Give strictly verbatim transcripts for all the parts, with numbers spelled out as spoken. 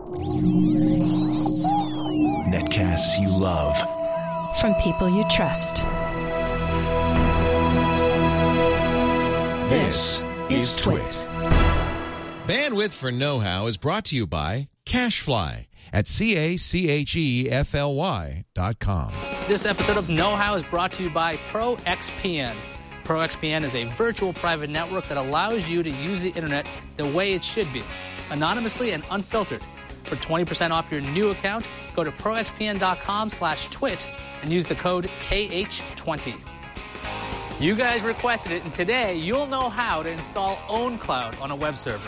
Netcasts you love. From people you trust. This, this is Twit. Bandwidth for Know-How is brought to you by CacheFly at C A C H E F L Y dot com. This episode of Know-How is brought to you by ProXPN. ProXPN is a virtual private network that allows you to use the internet the way it should be, anonymously and unfiltered. For twenty percent off your new account, go to proxpn.com slash twit and use the code K H twenty. You guys requested it, and today you'll know how to install OwnCloud on a web server.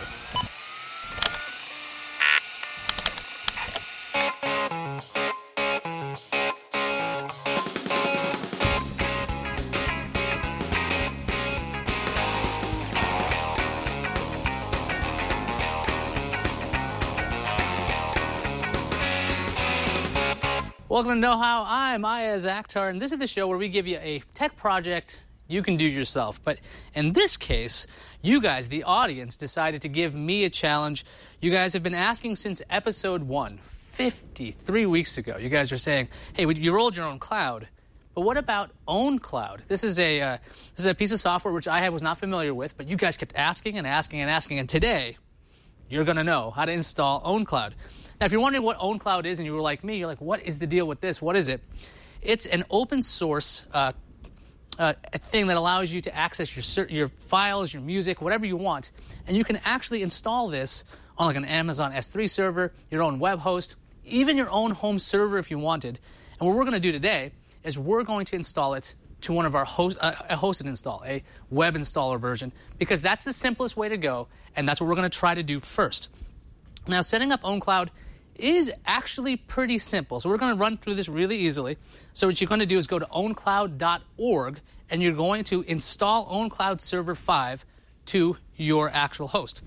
Welcome to Know How. I'm Ayaz Akhtar, and this is the show where we give you a tech project you can do yourself. But in this case, you guys, the audience, decided to give me a challenge. You guys have been asking since episode one, fifty-three weeks ago. You guys are saying, hey, you rolled your own cloud, but what about OwnCloud? This is a uh, this is a piece of software which I was not familiar with, but you guys kept asking and asking and asking, and today you're going to know how to install OwnCloud. Now, if you're wondering what OwnCloud is and you were like me, you're like, what is the deal with this? What is it? It's an open source uh, uh, thing that allows you to access your your files, your music, whatever you want. And you can actually install this on like an Amazon S three server, your own web host, even your own home server if you wanted. And what we're going to do today is we're going to install it to one of our host, uh, a hosted install, a web installer version, because that's the simplest way to go, and that's what we're going to try to do first. Now, setting up OwnCloud is actually pretty simple. So we're going to run through this really easily. So what you're going to do is go to own cloud dot org, and you're going to install OwnCloud Server five to your actual host.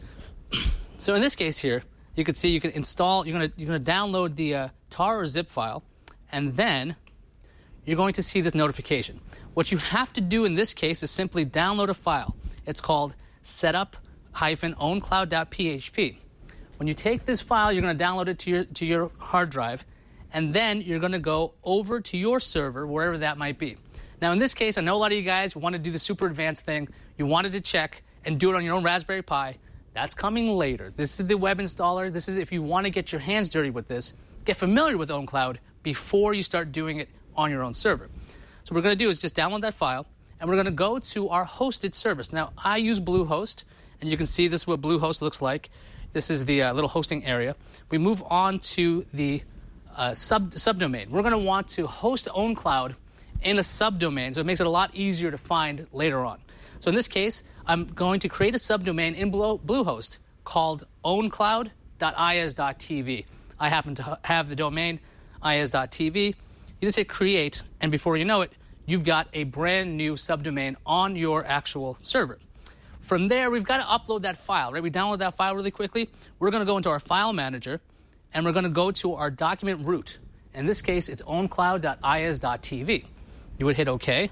So in this case here, you can see you can install, you're going to, you're going to download the uh, tar or zip file, and then you're going to see this notification. What you have to do in this case is simply download a file. It's called setup dash own cloud dot P H P. When you take this file, you're going to download it to your to your hard drive, and then you're going to go over to your server, wherever that might be. Now, in this case, I know a lot of you guys want to do the super advanced thing. You wanted to check and do it on your own Raspberry Pi. That's coming later. This is the web installer. This is if you want to get your hands dirty with this, get familiar with OwnCloud before you start doing it on your own server. So what we're going to do is just download that file, and we're going to go to our hosted service. Now, I use Bluehost, and you can see this is what Bluehost looks like. This is the uh, little hosting area. We move on to the uh, sub subdomain. We're going to want to host OwnCloud in a subdomain, so it makes it a lot easier to find later on. So in this case, I'm going to create a subdomain in Bluehost called own cloud dot ayaz dot t v. I happen to have the domain ayaz dot t v. You just hit create, and before you know it, you've got a brand new subdomain on your actual server. From there, we've got to upload that file, right? We download that file really quickly. We're going to go into our file manager, and we're going to go to our document root. In this case, it's own cloud dot ayaz dot t v. You would hit OK,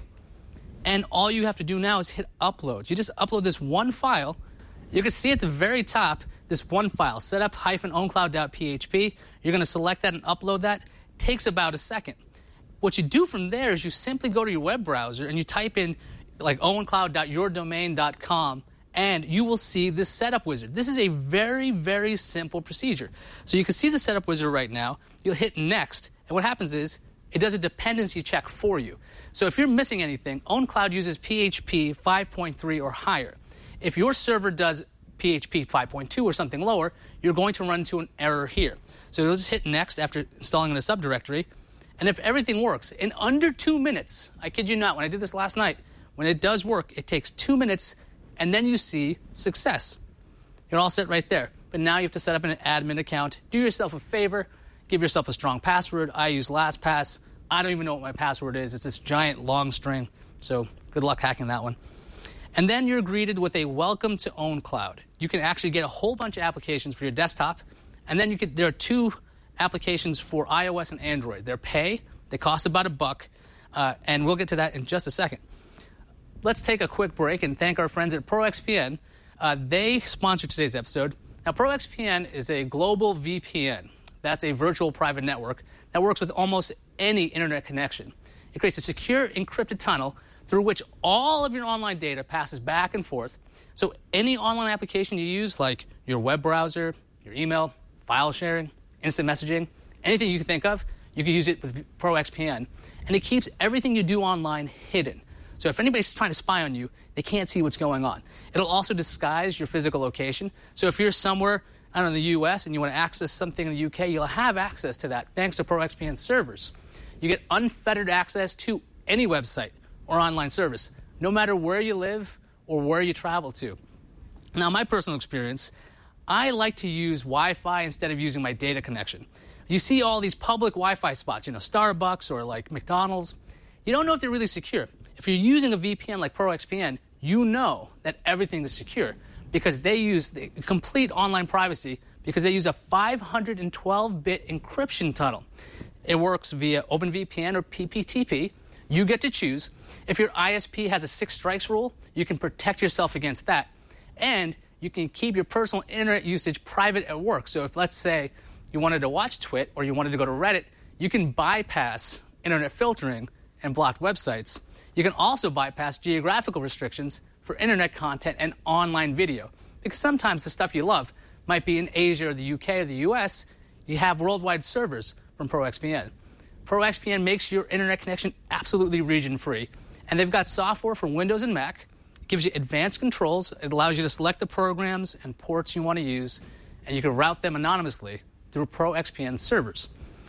and all you have to do now is hit upload. You just upload this one file. You can see at the very top this one file, setup dash own cloud dot P H P. You're going to select that and upload that. It takes about a second. What you do from there is you simply go to your web browser and you type in like own cloud dot your domain dot com, and you will see this setup wizard. This is a very, very simple procedure. So you can see the setup wizard right now. You'll hit next, and what happens is it does a dependency check for you. So if you're missing anything, OwnCloud uses P H P five point three or higher. If your server does P H P five point two or something lower, you're going to run into an error here. So you'll just hit next after installing in a subdirectory, and if everything works, in under two minutes, I kid you not, when I did this last night, when it does work, it takes two minutes, and then you see success. You're all set right there. But now you have to set up an admin account. Do yourself a favor. Give yourself a strong password. I use LastPass. I don't even know what my password is. It's this giant long string. So good luck hacking that one. And then you're greeted with a welcome to OwnCloud. You can actually get a whole bunch of applications for your desktop. And then you could, there are two applications for iOS and Android. They're pay. They cost about a buck. Uh, and we'll get to that in just a second. Let's take a quick break and thank our friends at ProXPN. Uh, they sponsored today's episode. Now, ProXPN is a global V P N. That's a virtual private network that works with almost any internet connection. It creates a secure, encrypted tunnel through which all of your online data passes back and forth. So any online application you use, like your web browser, your email, file sharing, instant messaging, anything you can think of, you can use it with ProXPN. And it keeps everything you do online hidden. So if anybody's trying to spy on you, they can't see what's going on. It'll also disguise your physical location. So if you're somewhere, I don't know, in the U S and you want to access something in the U K, you'll have access to that thanks to ProXPN servers. You get unfettered access to any website or online service, no matter where you live or where you travel to. Now, my personal experience, I like to use Wi-Fi instead of using my data connection. You see all these public Wi-Fi spots, you know, Starbucks or like McDonald's. You don't know if they're really secure. If you're using a V P N like ProXPN, you know that everything is secure because they use the complete online privacy because they use a five hundred twelve bit encryption tunnel. It works via OpenVPN or P P T P. You get to choose. If your I S P has a six strikes rule, you can protect yourself against that. And you can keep your personal internet usage private at work. So if, let's say, you wanted to watch Twit or you wanted to go to Reddit, you can bypass internet filtering and blocked websites. You can also bypass geographical restrictions for internet content and online video. Because sometimes the stuff you love might be in Asia or the U K or the U S. You have worldwide servers from ProXPN. ProXPN makes your internet connection absolutely region-free. And they've got software for Windows and Mac. It gives you advanced controls. It allows you to select the programs and ports you want to use. And you can route them anonymously through ProXPN servers.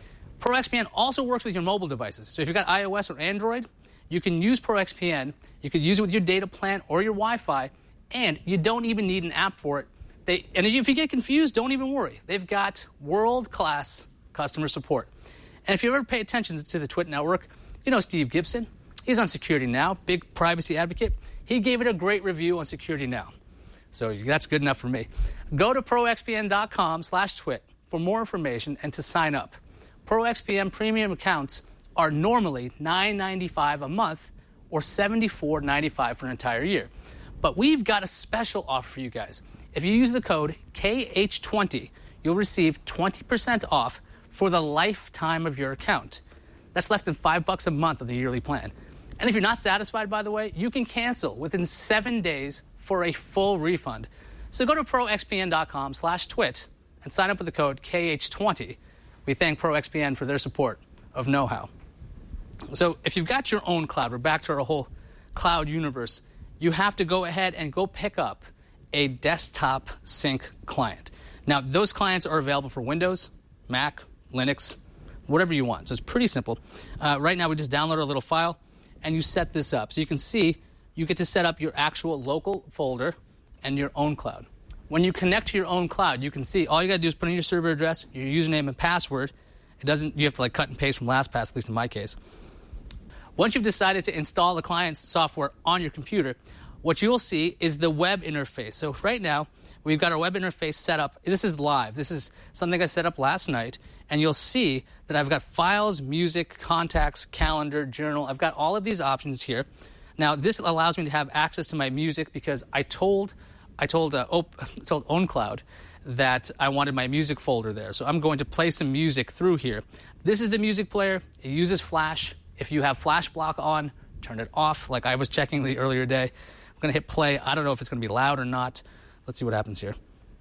ProXPN also works with your mobile devices. So if you've got iOS or Android, you can use ProXPN. You can use it with your data plan or your Wi-Fi, and you don't even need an app for it. They, and if you get confused, don't even worry. They've got world-class customer support. And if you ever pay attention to the Twit network, you know Steve Gibson. He's on Security Now, big privacy advocate. He gave it a great review on Security Now. So that's good enough for me. Go to proxpn.com slash twit for more information and to sign up. ProXPN premium accounts are normally nine ninety-five a month or seventy-four ninety-five for an entire year. But we've got a special offer for you guys. If you use the code K H twenty, you'll receive twenty percent off for the lifetime of your account. That's less than five bucks a month of the yearly plan. And if you're not satisfied, by the way, you can cancel within seven days for a full refund. So go to proxpn.com slash twit and sign up with the code K H twenty. We thank ProXPN for their support of know-how. So if you've got your own cloud, we're back to our whole cloud universe, you have to go ahead and go pick up a desktop sync client. Now, those clients are available for Windows, Mac, Linux, whatever you want. So it's pretty simple. Uh, right now, we just download a little file, and you set this up. So you can see you get to set up your actual local folder and your own cloud. When you connect to your own cloud, you can see all you got to do is put in your server address, your username and password. It doesn't, you have to like cut and paste from LastPass, at least in my case. Once you've decided to install the client's software on your computer, what you'll see is the web interface. So right now, we've got our web interface set up. This is live. This is something I set up last night. And you'll see that I've got files, music, contacts, calendar, journal. I've got all of these options here. Now, this allows me to have access to my music because I told I told uh, Op- told OwnCloud that I wanted my music folder there. So I'm going to play some music through here. This is the music player. It uses Flash. If you have Flash block on, turn it off, like I was checking the earlier day. I'm going to hit play. I don't know if it's going to be loud or not. Let's see what happens here.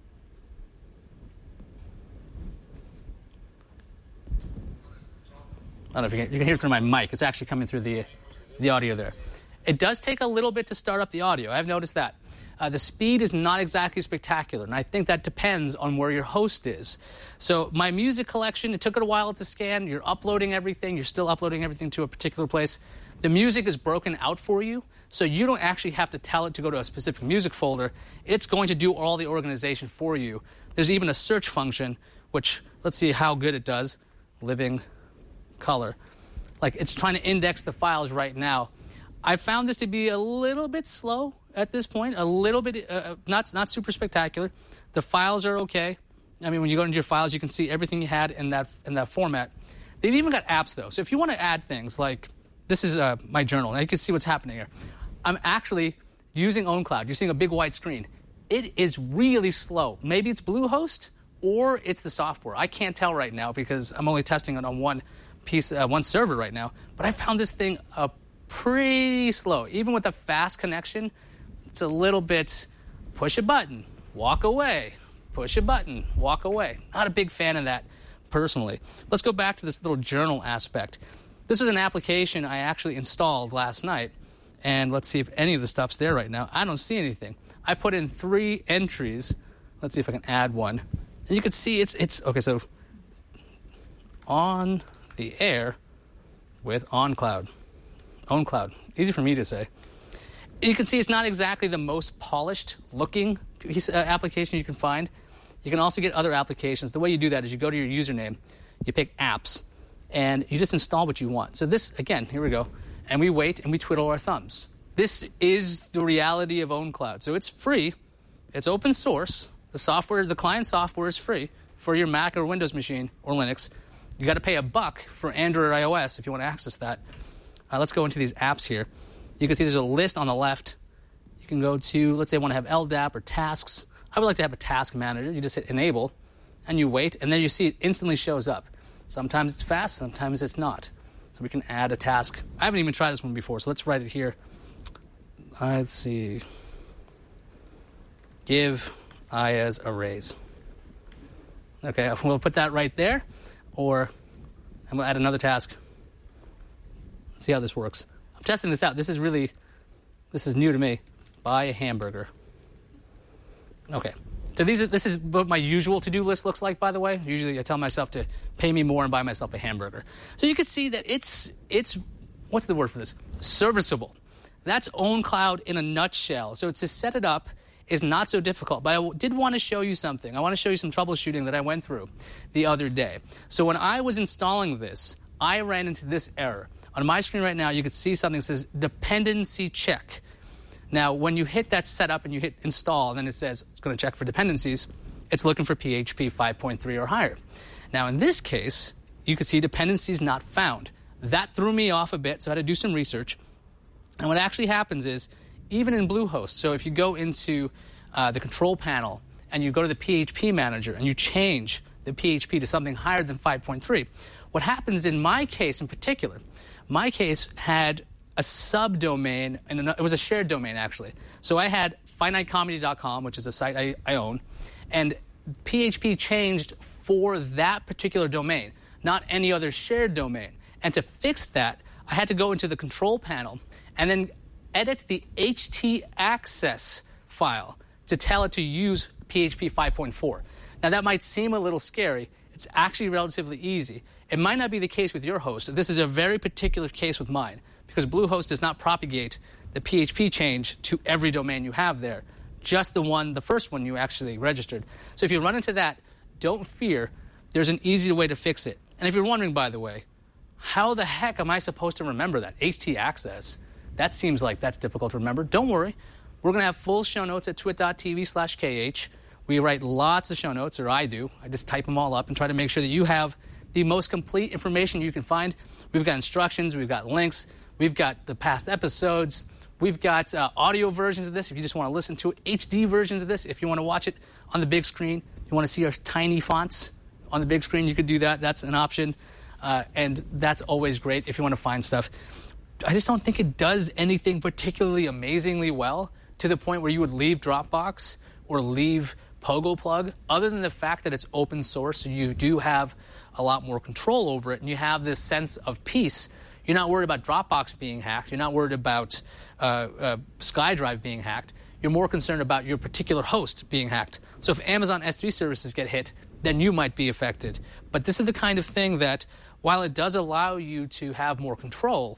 I don't know if you can, you can hear it through my mic. It's actually coming through the, the audio there. It does take a little bit to start up the audio. I've noticed that. Uh, the speed is not exactly spectacular, and I think that depends on where your host is. So my music collection, it took it a while to scan. You're uploading everything. You're still uploading everything to a particular place. The music is broken out for you, so you don't actually have to tell it to go to a specific music folder. It's going to do all the organization for you. There's even a search function, which, let's see how good it does. Living color. Like, it's trying to index the files right now. I found this to be a little bit slow at this point, a little bit, uh, not not super spectacular. The files are okay. I mean, when you go into your files, you can see everything you had in that in that format. They've even got apps, though. So if you want to add things like, this is uh, my journal, and you can see what's happening here. I'm actually using OwnCloud. You're seeing a big white screen. it is really slow. Maybe it's Bluehost or it's the software. I can't tell right now because I'm only testing it on one piece, uh, one server right now. But I found this thing uh, pretty slow. Even with a fast connection, it's a little bit push a button, walk away, push a button, walk away. Not a big fan of that personally. Let's go back to this little journal aspect. This was an application I actually installed last night, and let's see if any of the stuff's there right now. I don't see anything. I put in three entries. Let's see if I can add one. And you can see it's, it's okay, so on the air with OnCloud. OnCloud. Easy for me to say. You can see it's not exactly the most polished looking piece, uh, application you can find. You can also get other applications. The way you do that is you go to your username, you pick apps, and you just install what you want. So this, again, here we go. And we wait and we twiddle our thumbs. This is the reality of OwnCloud. So it's free. It's open source. The software, the client software is free for your Mac or Windows machine or Linux. You got to pay a buck for Android or iOS if you want to access that. Uh, let's go into these apps here. You can see there's a list on the left. You can go to, let's say I want to have L D A P or tasks. I would like to have a task manager. You just hit enable and you wait, and then you see it instantly shows up. Sometimes it's fast, sometimes it's not. So we can add a task. I haven't even tried this one before, so let's write it here. Uh, let's see. Give Ayaz a raise. Okay, we'll put that right there, or and we'll add another task. Let's see how this works. I'm testing this out. This is really, this is new to me. Buy a hamburger. Okay. So these are, this is what my usual to-do list looks like, by the way. Usually I tell myself to pay me more and buy myself a hamburger. So you can see that it's, it's what's the word for this? Serviceable. That's OwnCloud in a nutshell. So to set it up is not so difficult. But I did want to show you something. I want to show you some troubleshooting that I went through the other day. So when I was installing this, I ran into this error. On my screen right now, you can see something that says dependency check. Now, when you hit that setup and you hit install, and then it says it's going to check for dependencies, it's looking for P H P five point three or higher. Now, in this case, you can see dependencies not found. That threw me off a bit, so I had to do some research. And what actually happens is, even in Bluehost, so if you go into uh, the control panel and you go to the P H P manager and you change the P H P to something higher than five point three, what happens in my case in particular, my case had a subdomain, and it was a shared domain, actually. So I had finite comedy dot com, which is a site I, I own, and P H P changed for that particular domain, not any other shared domain. And to fix that, I had to go into the control panel and then edit the htaccess file to tell it to use P H P five point four. Now, that might seem a little scary. It's actually relatively easy. It might not be the case with your host. This is a very particular case with mine, because Bluehost does not propagate the P H P change to every domain you have there, just the one, the first one you actually registered. So if you run into that, don't fear. There's an easy way to fix it. And if you're wondering, by the way, how the heck am I supposed to remember that? htaccess. That seems like that's difficult to remember. Don't worry. We're going to have full show notes at twit.tv slash KH. We write lots of show notes, or I do. I just type them all up and try to make sure that you have the most complete information you can find. We've got instructions. We've got links. We've got the past episodes. We've got uh, audio versions of this if you just want to listen to it. H D versions of this if you want to watch it on the big screen. If you want to see our tiny fonts on the big screen, you could do that. That's an option. Uh, and that's always great if you want to find stuff. I just don't think it does anything particularly amazingly well to the point where you would leave Dropbox or leave PogoPlug, other than the fact that it's open source, so you do have a lot more control over it, and you have this sense of peace. You're not worried about Dropbox being hacked. You're not worried about uh, uh, SkyDrive being hacked. You're more concerned about your particular host being hacked. So if Amazon S three services get hit, then you might be affected. But this is the kind of thing that, while it does allow you to have more control,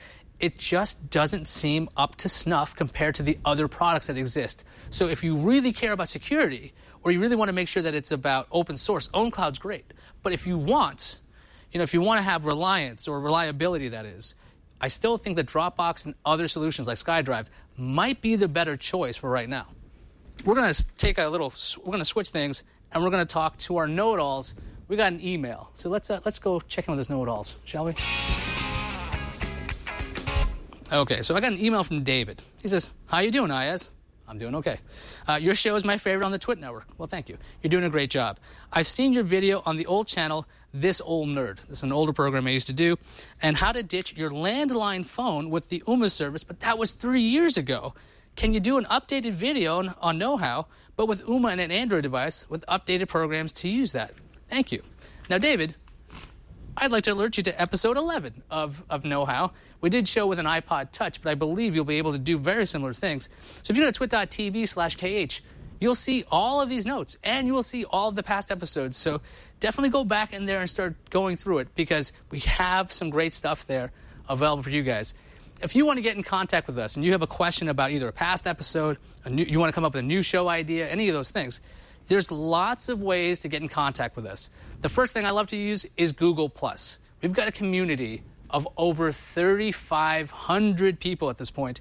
it just doesn't seem up to snuff compared to the other products that exist. So if you really care about security, or you really want to make sure that it's about open source, OwnCloud's great. But if you want, you know, if you want to have reliance or reliability, that is, I still think that Dropbox and other solutions like SkyDrive might be the better choice for right now. We're going to take a little, we're going to switch things, and we're going to talk to our know-it-alls. We got an email. So let's uh, let's go check in with those know-it-alls, shall we? Okay, so I got an email from David. He says, how you doing, Ayaz? I'm doing okay. Uh, your show is my favorite on the Twit Network. Well, thank you. You're doing a great job. I've seen your video on the old channel, This Old Nerd. This is an older program I used to do. And how to ditch your landline phone with the Ooma service, but that was three years ago. Can you do an updated video on, on Know-How, but with Ooma and an Android device with updated programs to use that? Thank you. Now, David, I'd like to alert you to episode eleven of, of Know-How. We did show with an iPod Touch, but I believe you'll be able to do very similar things. So if you go to twit.tv slash KH, you'll see all of these notes, and you will see all of the past episodes. So definitely go back in there and start going through it, because we have some great stuff there available for you guys. If you want to get in contact with us and you have a question about either a past episode, a new, you want to come up with a new show idea, any of those things, there's lots of ways to get in contact with us. The first thing I love to use is Google Plus. We've got a community of over thirty-five hundred people at this point.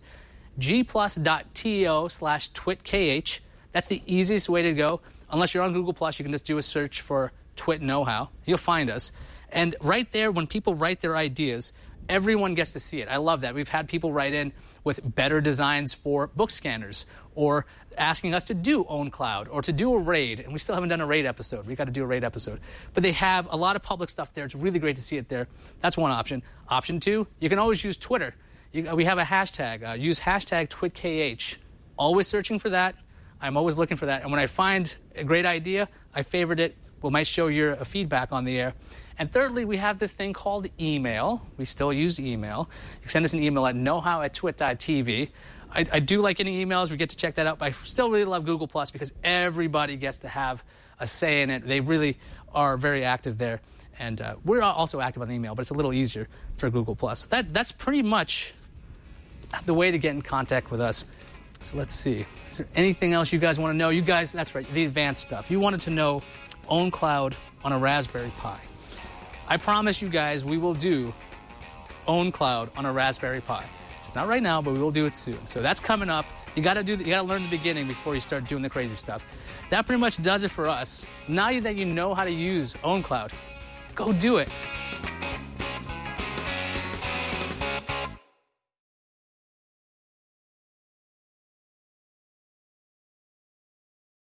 gplus.to slash twitkh. That's the easiest way to go. Unless you're on Google Plus, you can just do a search for Twit Know-How. You'll find us. And right there, when people write their ideas, everyone gets to see it. I love that. We've had people write in with better designs for book scanners, or asking us to do OwnCloud, or to do a RAID. And we still haven't done a RAID episode. We've got to do a RAID episode. But they have a lot of public stuff there. It's really great to see it there. That's one option. Option two, you can always use Twitter. You, we have a hashtag. Uh, use hashtag TwitKH. Always searching for that. I'm always looking for that. And when I find a great idea, I favorite it. We might show your uh, feedback on the air. And thirdly, we have this thing called email. We still use email. You can send us an email at knowhow at twit.tv. I, I do like any emails. We get to check that out. But I still really love Google Plus, because everybody gets to have a say in it. They really are very active there. And uh, we're also active on the email, but it's a little easier for Google Plus. That, that's pretty much the way to get in contact with us. So let's see. Is there anything else you guys want to know? You guys, that's right, the advanced stuff. You wanted to know OwnCloud on a Raspberry Pi. I promise you guys we will do OwnCloud on a Raspberry Pi. Just not right now, but we will do it soon. So that's coming up. You got to do. The, you got to learn the beginning before you start doing the crazy stuff. That pretty much does it for us. Now that you know how to use OwnCloud, go do it.